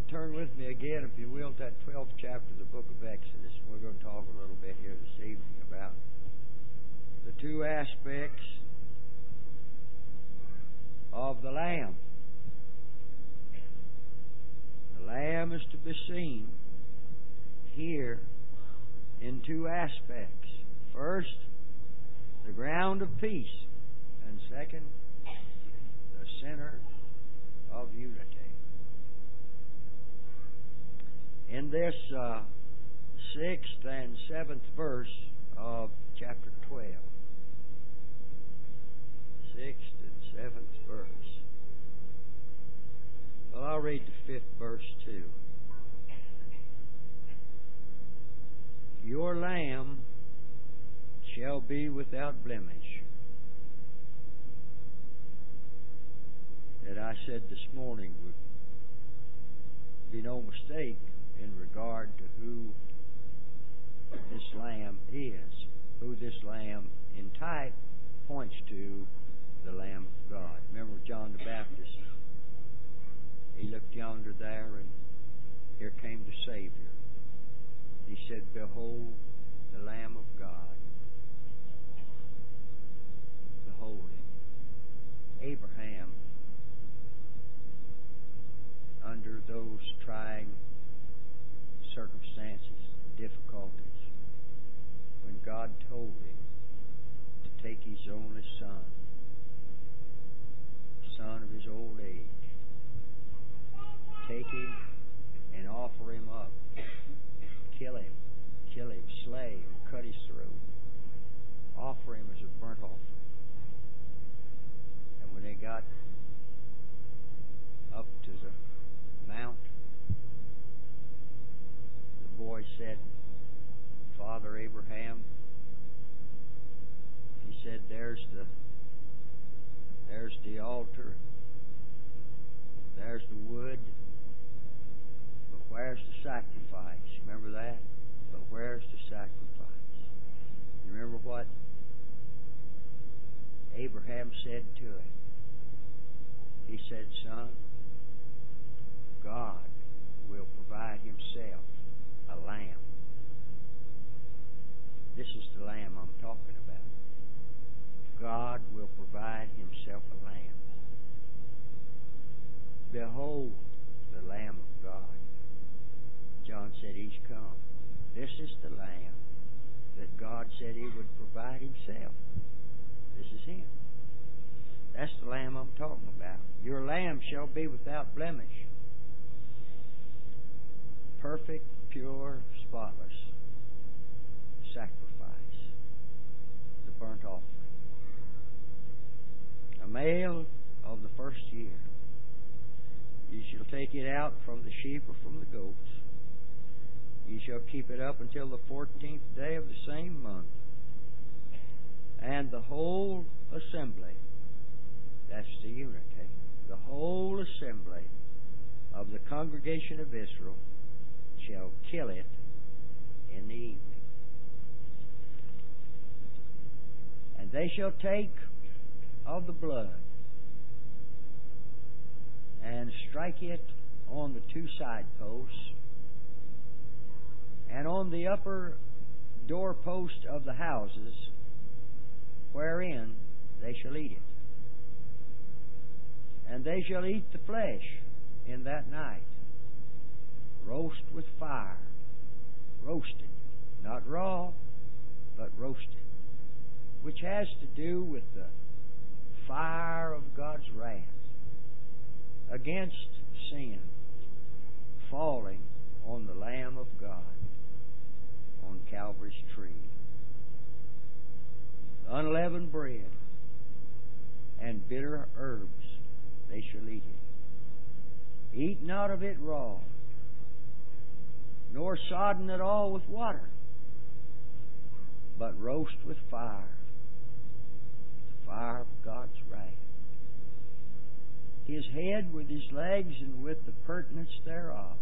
turn with me again, if you will, to that 12th chapter of the book of Exodus. We're going to talk a little bit here this evening about the two aspects of the Lamb. The Lamb is to be seen here in two aspects. First, the ground of peace, and second, the center of unity. In this 6th and 7th verse of chapter 12, 6th and 7th verse. Well, I'll read the 5th verse too. Your lamb shall be without blemish. That I said this morning would be no mistake in regard to who this lamb is, who this lamb in type points to, the Lamb of God. Remember John the Baptist? He looked yonder there, and here came the Savior. He said, "Behold the Lamb of God. Behold Him." Abraham, under those trying circumstances, difficulties, when God told him to take his only son of his old age, take him and offer him up, kill him, slay him, cut his throat, offer him as a burnt offering. And when they got up to the mount, the boy said, "Father Abraham," he said, there's the altar, there's the wood, but where's the sacrifice? Remember that? But where's the sacrifice? You remember what Abraham said to him? He said, "Son, God will provide Himself a lamb." This is the lamb I'm talking about. God will provide Himself a lamb. Behold the Lamb of God. John said, He's come. This is the lamb that God said He would provide Himself. This is Him. That's the lamb I'm talking about. Your lamb shall be without blemish, perfect, pure, spotless sacrifice, the burnt offering. A male of the first year. You shall take it out from the sheep or from the goats. You shall keep it up until the 14th day of the same month. And the whole assembly, that's the unity, the whole assembly of the congregation of Israel shall kill it in the evening. And they shall take of the blood and strike it on the two side posts and on the upper doorpost of the houses wherein they shall eat it. And they shall eat the flesh in that night, roast with fire, roasted, not raw, but roasted, which has to do with the fire of God's wrath against sin falling on the Lamb of God on Calvary's tree. Unleavened bread and bitter herbs they shall eat it. Eat not of it raw, nor sodden at all with water, but roast with fire, the fire of God's wrath. His head with his legs and with the purtenance thereof.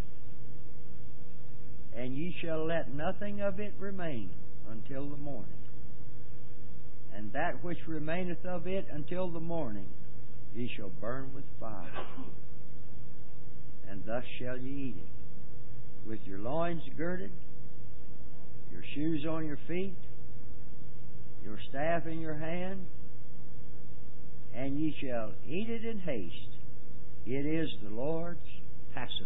And ye shall let nothing of it remain until the morning. And that which remaineth of it until the morning ye shall burn with fire. And and thus shall ye eat it, with your loins girded, your shoes on your feet, your staff in your hand, and ye shall eat it in haste. It is the Lord's Passover.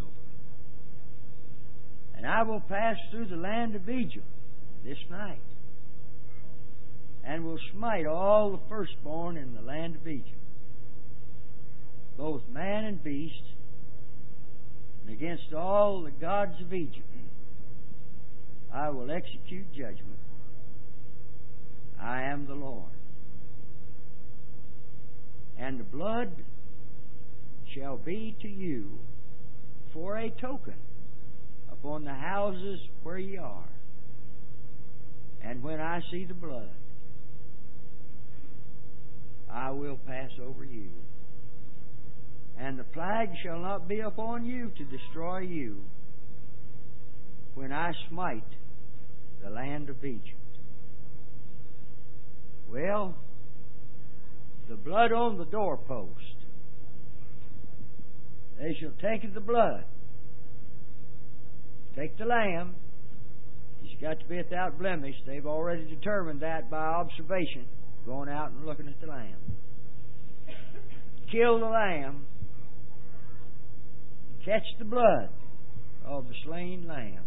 And I will pass through the land of Egypt this night, and will smite all the firstborn in the land of Egypt, both man and beast, and against all the gods of Egypt I will execute judgment. I am the Lord. And the blood shall be to you for a token upon the houses where ye are. And when I see the blood, I will pass over you. And the plague shall not be upon you to destroy you when I smite the land of Egypt. Well, the blood on the doorpost. They shall take the blood. Take the lamb. He's got to be without blemish. They've already determined that by observation, going out and looking at the lamb. Kill the lamb. Catch the blood of the slain lamb.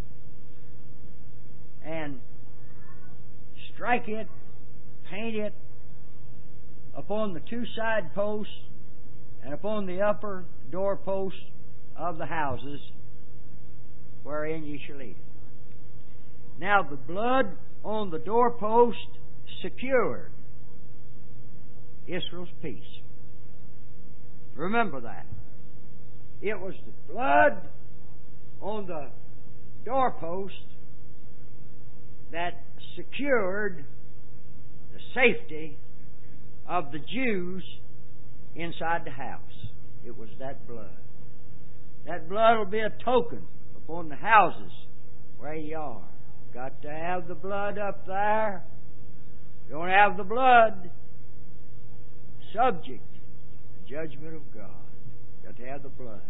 And strike it, paint it upon the two side posts and upon the upper doorposts of the houses wherein ye shall eat it. Now the blood on the doorpost secured Israel's peace. Remember that. It was the blood on the doorpost that secured the safety of the Jews inside the house. It was that blood. That blood will be a token upon the houses where ye are. Got to have the blood up there. Don't have the blood, subject to the judgment of God. Got to have the blood.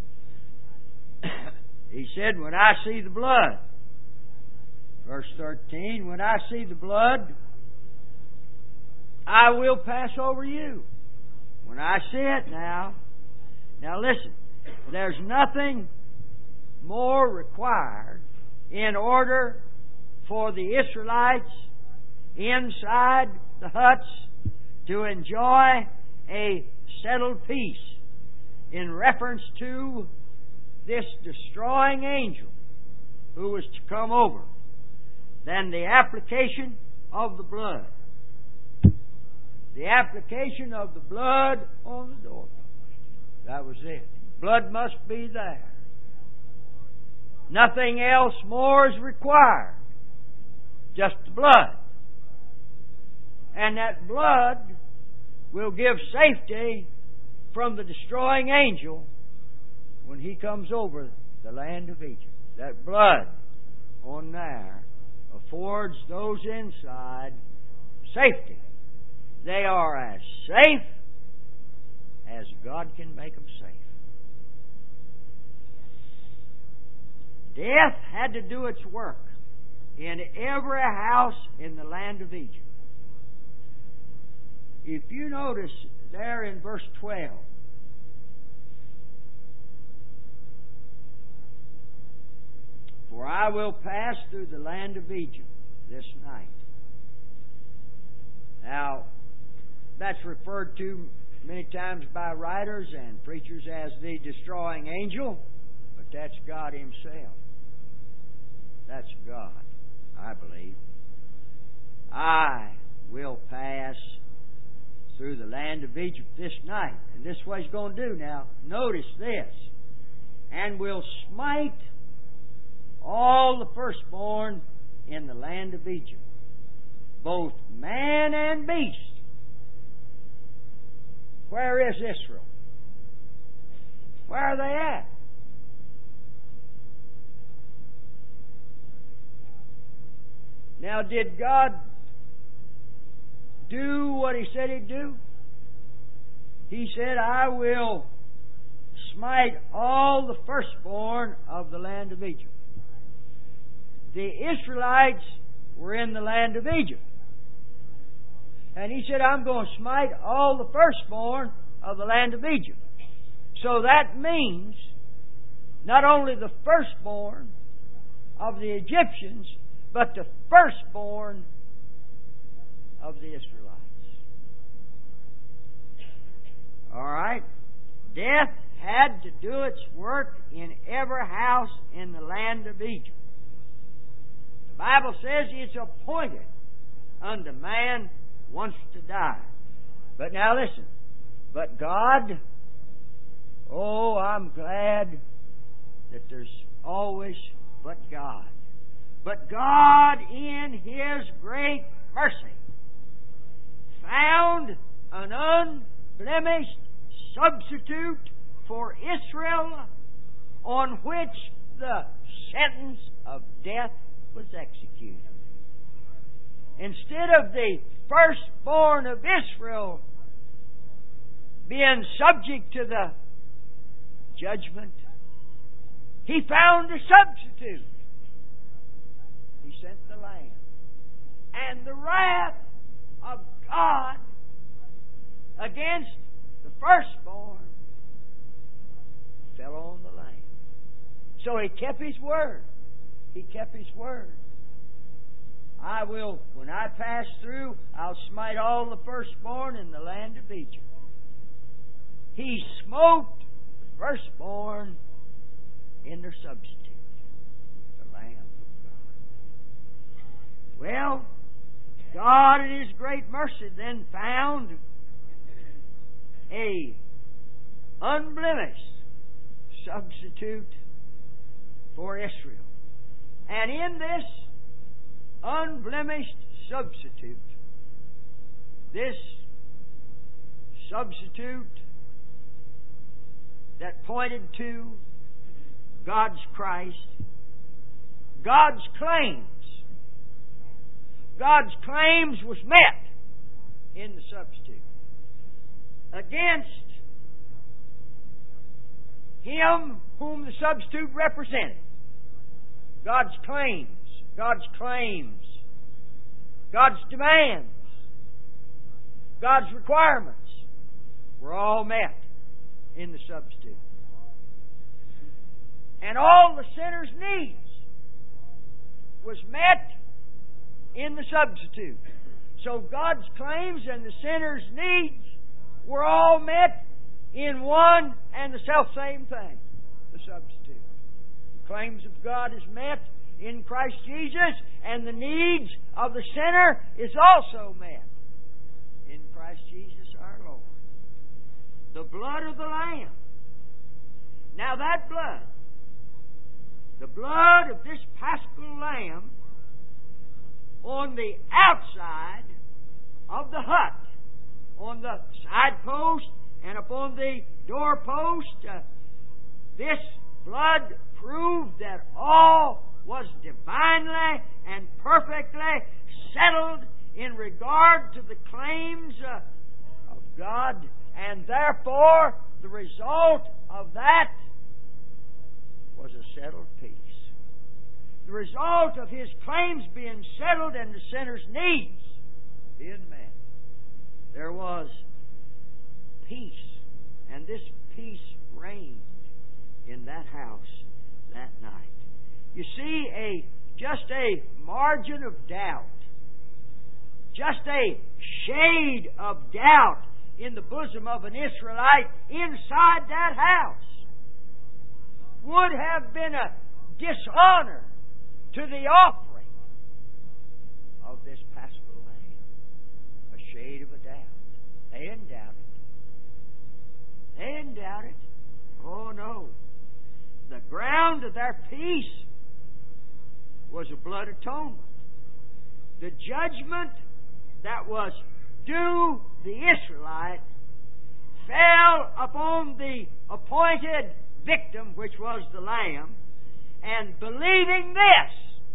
He said, when I see the blood, verse 13, when I see the blood, I will pass over you. When I see it now listen, there's nothing more required in order for the Israelites inside the huts to enjoy a settled peace in reference to this destroying angel who was to come over than the application of the blood. The application of the blood on the doorpost. That was it. Blood must be there. Nothing else more is required. Just the blood. And that blood will give safety from the destroying angel when he comes over the land of Egypt. That blood on there affords those inside safety. They are as safe as God can make them safe. Death had to do its work in every house in the land of Egypt. If you notice there in verse 12, for I will pass through the land of Egypt this night. Now, that's referred to many times by writers and preachers as the destroying angel, but that's God Himself. That's God, I believe. I will pass through the land of Egypt this night. And this is what He's going to do now. Notice this. And will smite all the firstborn in the land of Egypt, both man and beast. Where is Israel? Where are they at? Now, did God do what He said He'd do? He said, I will smite all the firstborn of the land of Egypt. The Israelites were in the land of Egypt. And He said, I'm going to smite all the firstborn of the land of Egypt. So that means not only the firstborn of the Egyptians, but the firstborn of the Israelites. All right? Death had to do its work in every house in the land of Egypt. The Bible says it's appointed unto man once to die. But now listen. But God, oh, I'm glad that there's always but God. But God, in His great mercy, found an unblemished substitute for Israel, on which the sentence of death was executed. Instead of the firstborn of Israel being subject to the judgment, He found a substitute. He sent the Lamb. And the wrath of God against the firstborn fell on the Lamb. So He kept His word. He kept His word. I will, when I pass through, I'll smite all the firstborn in the land of Egypt. He smote the firstborn in their substitute, the Lamb of God. Well, God in His great mercy then found a unblemished substitute for Israel. And in this unblemished substitute, this substitute that pointed to God's Christ, God's claims was met in the substitute against Him whom the substitute represented. God's claims, God's demands, God's requirements were all met in the substitute. And all the sinner's needs was met in the substitute. So God's claims and the sinner's needs were all met in one and the self-same thing, the substitute. The claims of God is met in Christ Jesus, and the needs of the sinner is also met in Christ Jesus our Lord. The blood of the Lamb. Now that blood, the blood of this Paschal Lamb on the outside of the hut, on the side post and upon the doorpost, this blood proved that all was divinely and perfectly settled in regard to the claims of God, and therefore the result of that was a settled peace. The result of His claims being settled and the sinner's needs being met, there was peace, and this peace reigned in that house that night. You see, just a margin of doubt, just a shade of doubt in the bosom of an Israelite inside that house would have been a dishonor to the offering of this Paschal Lamb. A shade of a doubt. They didn't doubt it. They didn't doubt it. Oh no. The ground of their peace was a blood atonement. The judgment that was due the Israelite fell upon the appointed victim, which was the Lamb, and believing this,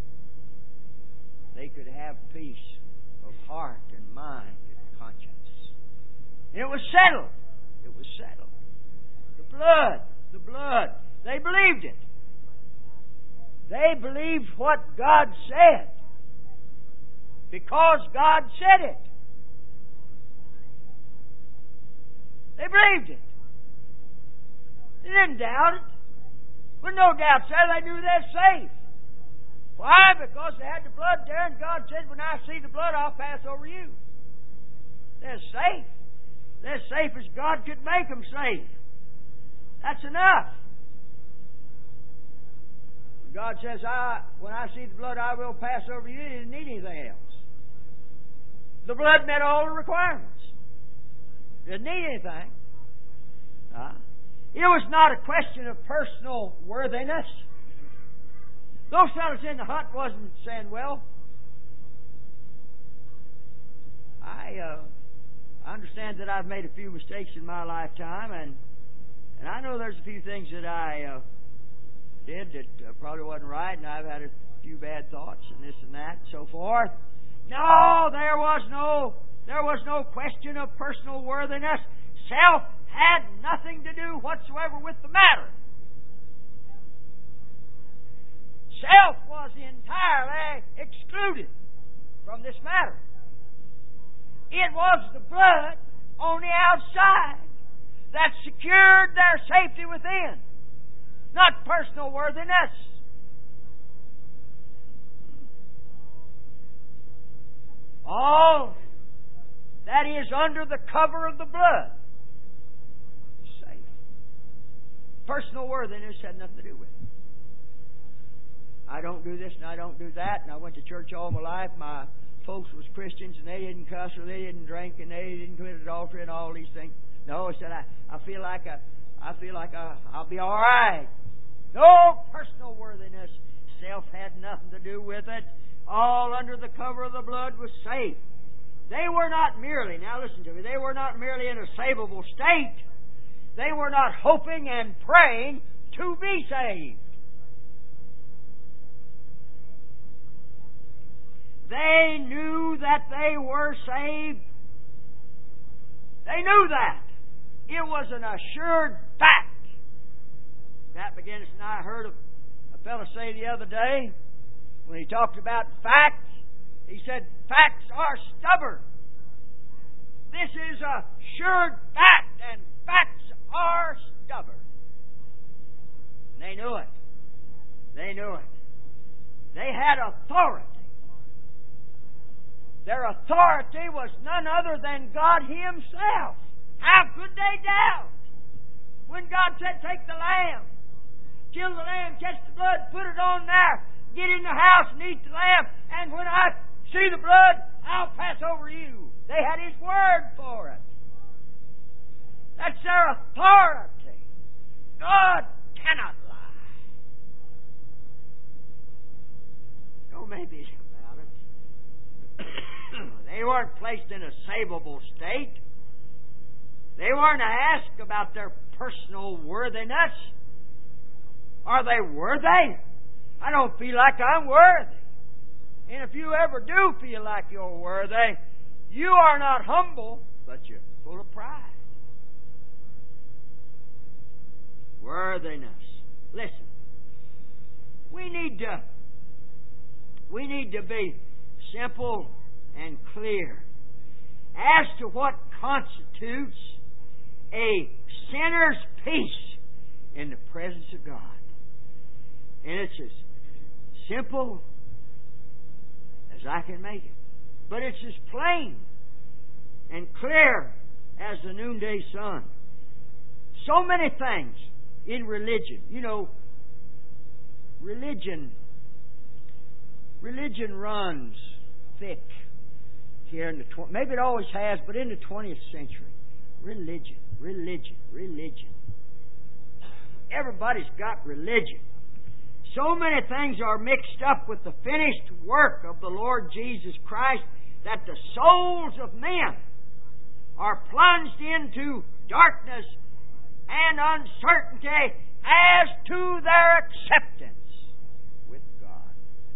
they could have peace of heart and mind and conscience. And it was settled. It was settled. The blood the blood. They believed it. They believed what God said because God said it. They believed it. They didn't doubt it. With no doubt, sir, they knew they're safe. Why? Because they had the blood there, and God said, when I see the blood, I'll pass over you. They're safe. They're safe as God could make them safe. That's enough. God says, when I see the blood, I will pass over you. He didn't need anything else. The blood met all the requirements. Didn't need anything. It was not a question of personal worthiness. Those fellows in the hut wasn't saying, well, I understand that I've made a few mistakes in my lifetime, and I know there's a few things that I did that probably wasn't right, and I've had a few bad thoughts and this and that and so forth. No, there was no question of personal worthiness. Self had nothing to do whatsoever with the matter. Self was entirely excluded from this matter. It was the blood on the outside that secured their safety within, not personal worthiness. All that is under the cover of the blood is safe. Personal worthiness had nothing to do with it. I don't do this and I don't do that, and I went to church all my life. My folks was Christians, and they didn't cuss or they didn't drink and they didn't commit adultery and all these things. No, I said I feel like I'll be all right. No personal worthiness. Self had nothing to do with it. All under the cover of the blood was safe. They were not merely, now listen to me, they were not merely in a savable state. They were not hoping and praying to be saved. They knew that they were saved. They knew that. It was an assured fact. Pat McGinnis and I heard of a fellow say the other day, when he talked about facts, he said, facts are stubborn. This is a assured fact, and facts are stubborn. And they knew it. They knew it. They had authority. Their authority was none other than God Himself. How could they doubt? When God said, take the lamb, kill the lamb, catch the blood, put it on there, get in the house and eat the lamb, and when I see the blood, I'll pass over you. They had His word for it. That's their authority. God cannot lie. No, maybe about it. They weren't placed in a savable state. They weren't asked about their personal worthiness. Are they worthy? I don't feel like I'm worthy. And if you ever do feel like you're worthy, you are not humble, but you're full of pride. Worthiness. Listen, we need to be simple and clear as to what constitutes a sinner's peace in the presence of God. And it's as simple as I can make it. But it's as plain and clear as the noonday sun. So many things in religion. You know, religion runs thick here in the maybe it always has, but in the 20th century. Religion. Everybody's got religion. So many things are mixed up with the finished work of the Lord Jesus Christ that the souls of men are plunged into darkness and uncertainty as to their acceptance with God.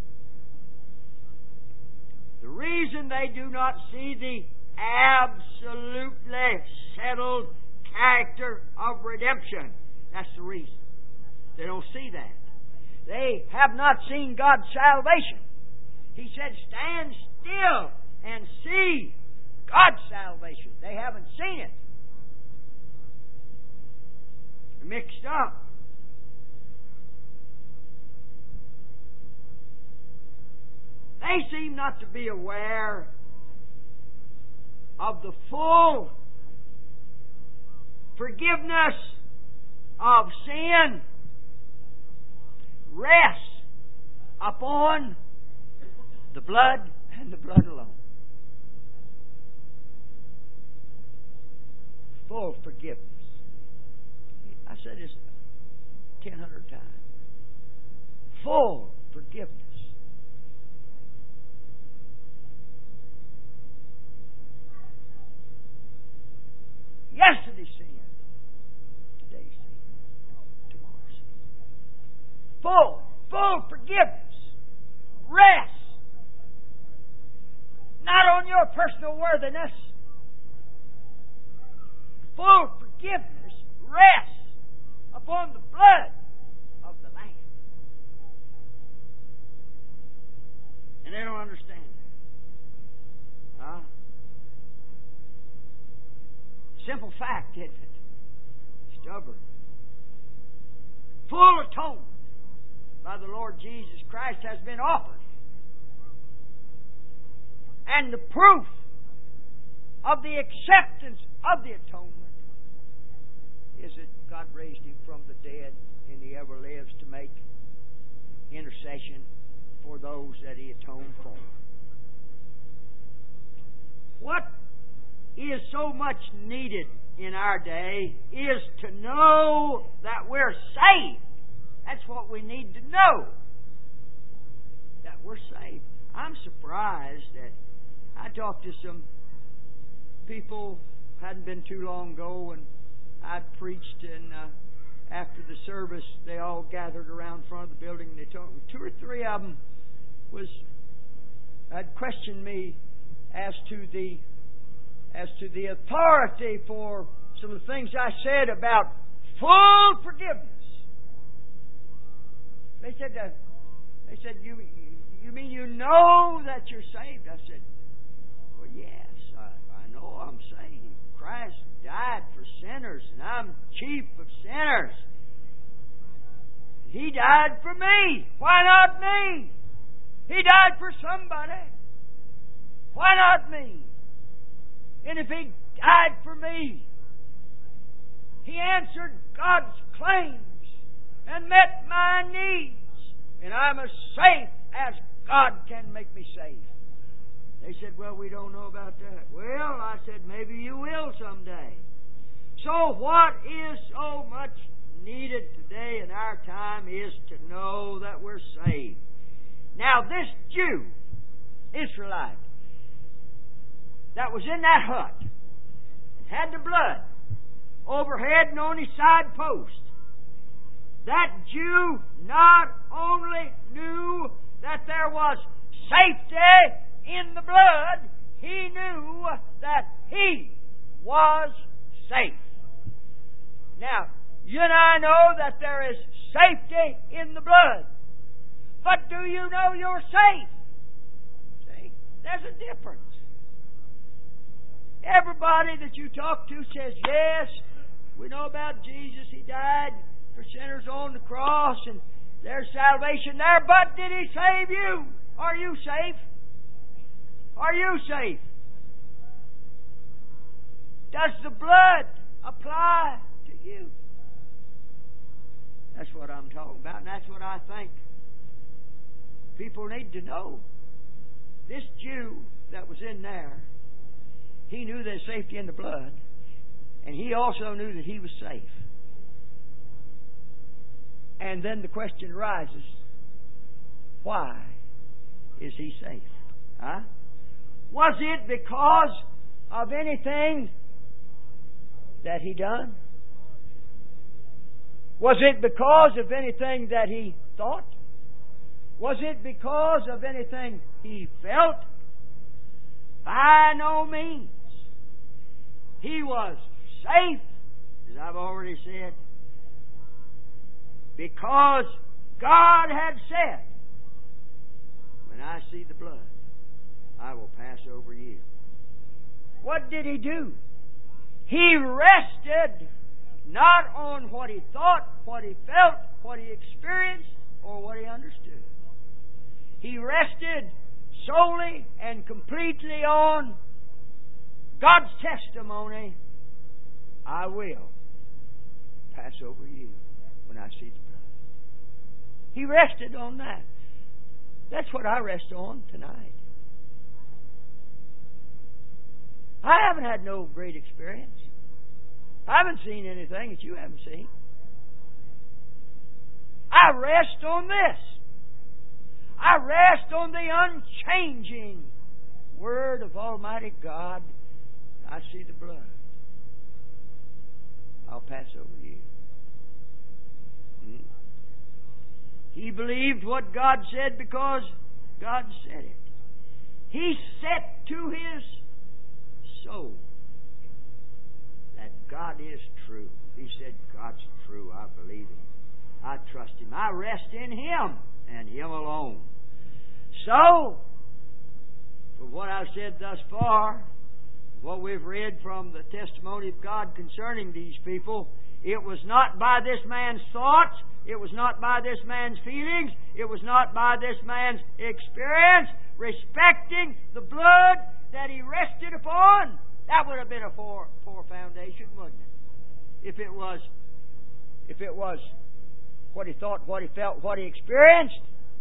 The reason they do not see the absolutely settled character of redemption That's the reason. They don't see that. They have not seen God's salvation. He said, stand still and see God's salvation. They haven't seen it. They're mixed up. They seem not to be aware of the full forgiveness of sin rests upon the blood and the blood alone. Full forgiveness. I said this 1,000 times. Full forgiveness. Yesterday's sin, today's sin, tomorrow's sin. Full forgiveness. Rest. Not on your personal worthiness. Full forgiveness rests upon the blood of the Lamb. And they don't understand that. Huh? Simple fact, isn't it? Stubborn. Full atonement by the Lord Jesus Christ has been offered. And the proof of the acceptance of the atonement is that God raised Him from the dead and He ever lives to make intercession for those that He atoned for. What is so much needed in our day is to know that we're saved. That's what we need to know. That we're saved. I'm surprised that I talked to some people, hadn't been too long ago, and I'd preached, and after the service they all gathered around front of the building, and they told me 2 or 3 of them had questioned me as to the authority for some of the things I said about full forgiveness. They said, you mean you know that you're saved? I said, well, yes, I know I'm saved. Christ died for sinners, and I'm chief of sinners. He died for me. Why not me? He died for somebody. Why not me? And if He died for me, He answered God's claims and met my needs. And I'm as safe as God can make me safe. They said, well, we don't know about that. Well, I said, maybe you will someday. So what is so much needed today in our time is to know that we're saved. Now, this Jew, Israelite, that was in that hut, had the blood overhead and on his side post. That Jew not only knew that there was safety in the blood, he knew that he was safe. Now, you and I know that there is safety in the blood. But do you know you're safe? See, there's a difference. Everybody that you talk to says, yes, we know about Jesus. He died for sinners on the cross, and there's salvation there. But did He save you? Are you safe? Are you safe? Does the blood apply to you? That's what I'm talking about, and that's what I think people need to know. This Jew that was in there, he knew there's safety in the blood, and he also knew that he was safe. And then the question arises, why is he safe? Huh? Was it because of anything that he done? Was it because of anything that he thought? Was it because of anything he felt? By no means. He was safe, as I've already said, Because God had said, when I see the blood, I will pass over you. What did He do? He rested not on what He thought, what He felt, what He experienced, or what He understood. He rested solely and completely on God's testimony. I will pass over you when I see the blood. He rested on that. That's what I rest on tonight. I haven't had no great experience. I haven't seen anything that you haven't seen. I rest on this. I rest on the unchanging Word of Almighty God. I see the blood. I'll pass over you. He believed what God said because God said it. He set to his soul that God is true. He said, God's true. I believe Him. I trust Him. I rest in Him and Him alone. So, for what I've said thus far, what we've read from the testimony of God concerning these people, it was not by this man's thoughts, it was not by this man's feelings, it was not by this man's experience respecting the blood that he rested upon. That would have been a poor foundation, wouldn't it? If it was what he thought, what he felt, what he experienced.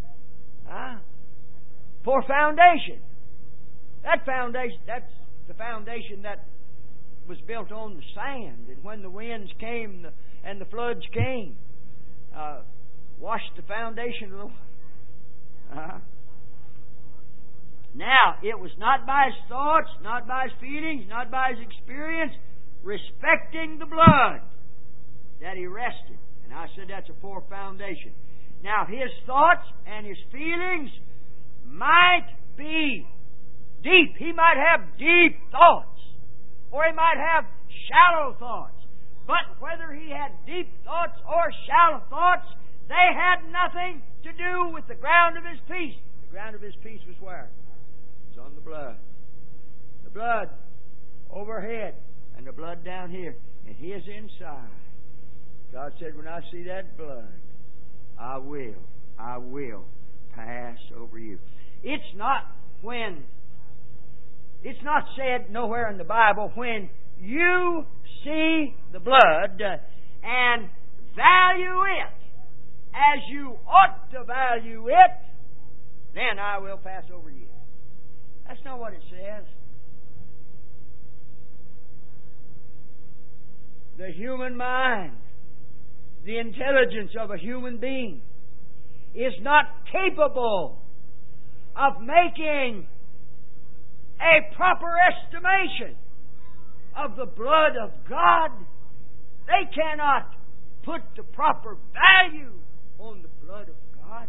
Poor foundation. That foundation, that's the foundation that was built on the sand. And when the winds came and the floods came, washed the foundation away. Now, it was not by his thoughts, not by his feelings, not by his experience, respecting the blood that he rested. And I said that's a poor foundation. Now, his thoughts and his feelings might be deep. He might have deep thoughts, or he might have shallow thoughts. But whether he had deep thoughts or shallow thoughts, they had nothing to do with the ground of his peace. The ground of his peace was where? It was on the blood. The blood overhead and the blood down here. And his inside. God said, when I see that blood, I will pass over you. It's not said nowhere in the Bible, when you see the blood and value it as you ought to value it, then I will pass over you. That's not what it says. The human mind, the intelligence of a human being, is not capable of making a proper estimation of the blood of God. They cannot put the proper value on the blood of God.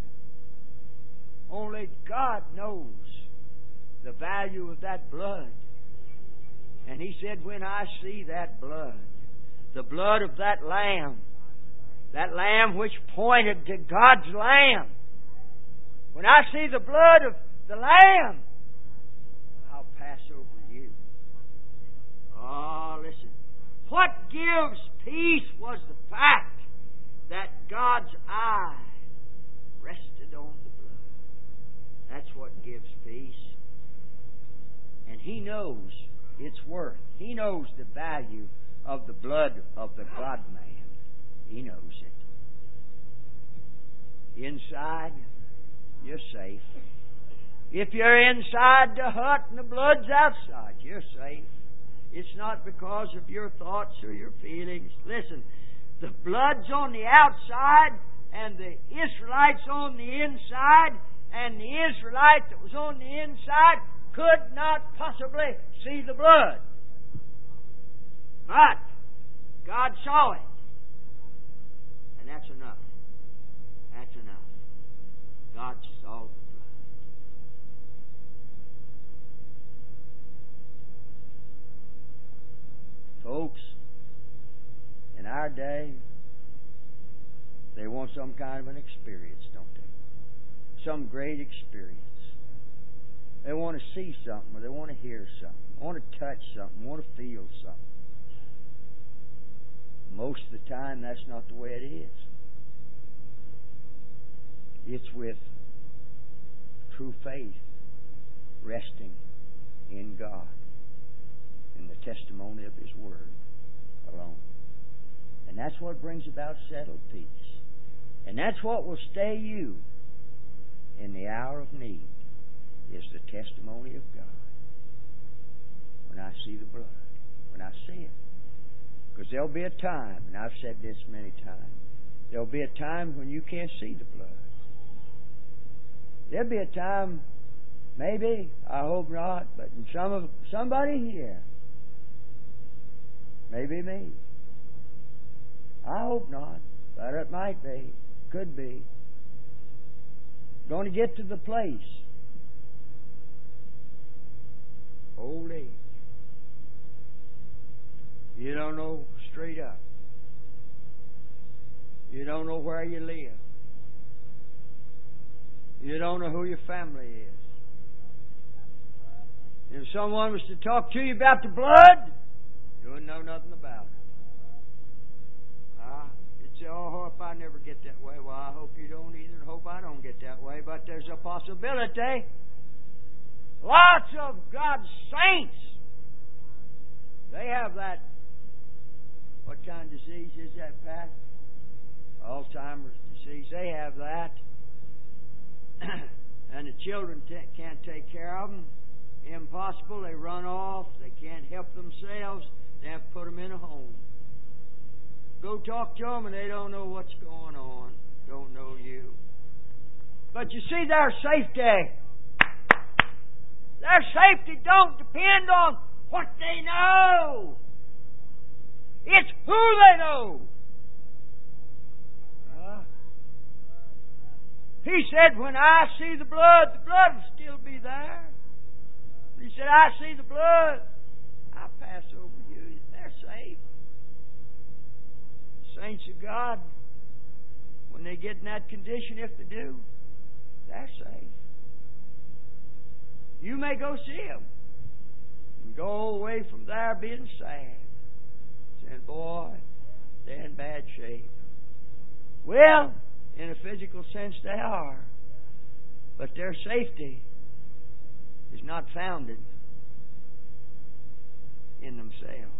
Only God knows the value of that blood. And He said, when I see that blood, the blood of that lamb which pointed to God's Lamb, when I see the blood of the Lamb, I'll pass over you. Oh, listen. What gives peace was the fact that God's eye rested on the blood. That's what gives peace. And He knows its worth. He knows the value of the blood of the God-man. He knows it. Inside, you're safe. If you're inside the hut and the blood's outside, you're safe. It's not because of your thoughts or your feelings. Listen, the blood's on the outside and the Israelites on the inside, and the Israelite that was on the inside could not possibly see the blood. But God saw it. And that's enough. That's enough. God saw the blood. Folks, in our day, some kind of an experience, don't they? Some great experience. They want to see something, or they want to hear something, want to touch something, want to feel something. Most of the time, that's not the way it is. It's with true faith resting in God, in the testimony of His Word alone. And that's what brings about settled peace. And that's what will stay you in the hour of need, is the testimony of God. When I see the blood, when I see it. Because there'll be a time, and I've said this many times, there'll be a time when you can't see the blood. There'll be a time, maybe, I hope not, but in somebody here, maybe me. I hope not, but it might be, could be. Going to get to the place, old age. You don't know straight up. You don't know where you live. You don't know who your family is. If someone was to talk to you about the blood, you wouldn't know nothing about it. You'd say, oh, I hope I never get that way. Well, I hope you don't either, and hope I don't get that way. But there's a possibility. Lots of God's saints, they have that. What kind of disease is that, Pat? Alzheimer's disease. They have that. And the children can't take care of them. Impossible. They run off. They can't help themselves. They have to put them in a home. Go talk to them and they don't know what's going on. Don't know you. But you see, their safety. Their safety don't depend on what they know. It's who they know. He said, when I see the blood will still be there. He said, I see the blood, I'll pass over you. They're safe. Saints of God, when they get in that condition, if they do, they're safe. You may go see them and go away from there being sad, saying, boy, they're in bad shape. Well, in a physical sense, they are. But their safety is not founded in themselves.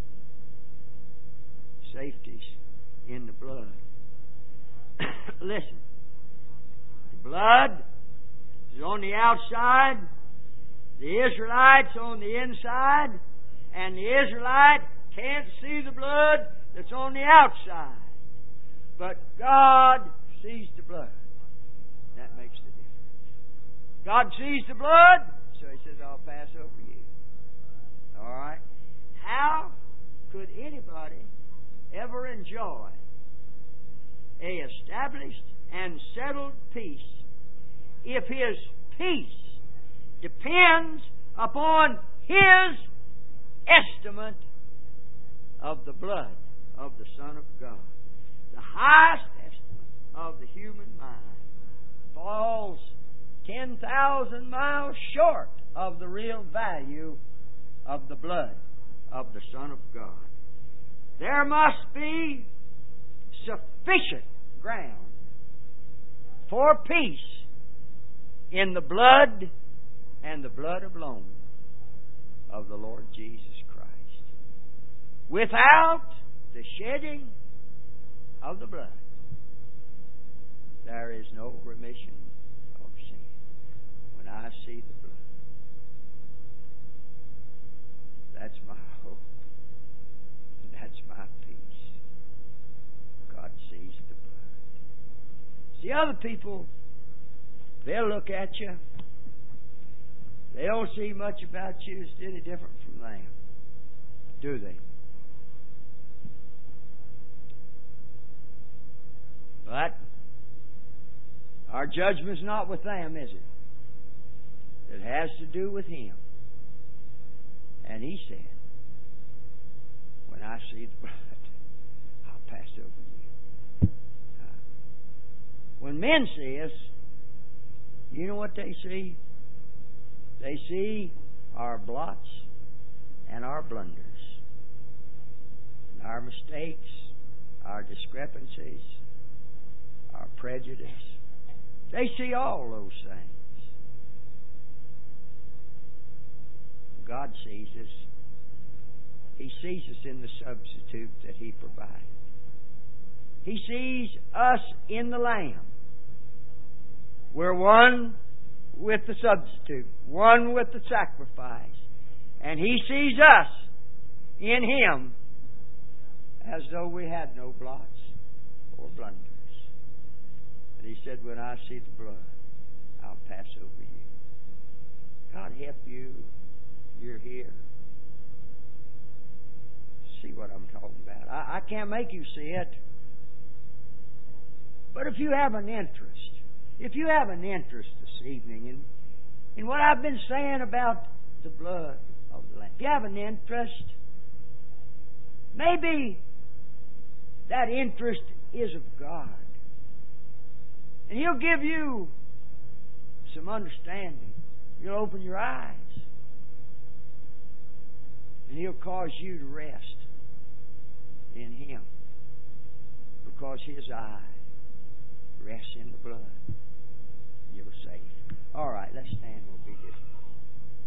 Safety's in the blood. Listen. The blood is on the outside. The Israelites on the inside. And the Israelite can't see the blood that's on the outside. But God sees the blood. That makes the difference. God sees the blood, so He says, I'll pass over you. All right? How could anybody ever enjoy a established and settled peace if his peace depends upon his estimate of the blood of the Son of God? The highest estimate of the human mind falls 10,000 miles short of the real value of the blood of the Son of God. There must be sufficient ground for peace in the blood and the blood alone of the Lord Jesus Christ. Without the shedding of the blood, there is no remission of sin. When I see the blood, that's my hope. That's my peace. God sees the blood. See, other people, they'll look at you. They don't see much about you that's any different from them. Do they? But our judgment's not with them, is it? It has to do with Him. And He said, when I see the blood, I'll pass over you. when men see us, you know what they see? They see our blots and our blunders, our mistakes, our discrepancies, our prejudice. They see all those things. God sees us. He sees us in the substitute that He provided. He sees us in the Lamb. We're one with the substitute, one with the sacrifice. And He sees us in Him as though we had no blots or blunders. And He said, when I see the blood, I'll pass over you. God help you. You're here. See what I'm talking about. I can't make you see it. But if you have an interest this evening in what I've been saying about the blood of the Lamb, if you have an interest, maybe that interest is of God. And He'll give you some understanding. You'll open your eyes. And He'll cause you to rest in Him. Because His eye rests in the blood. You're safe. All right, let's stand. We'll be dismissed.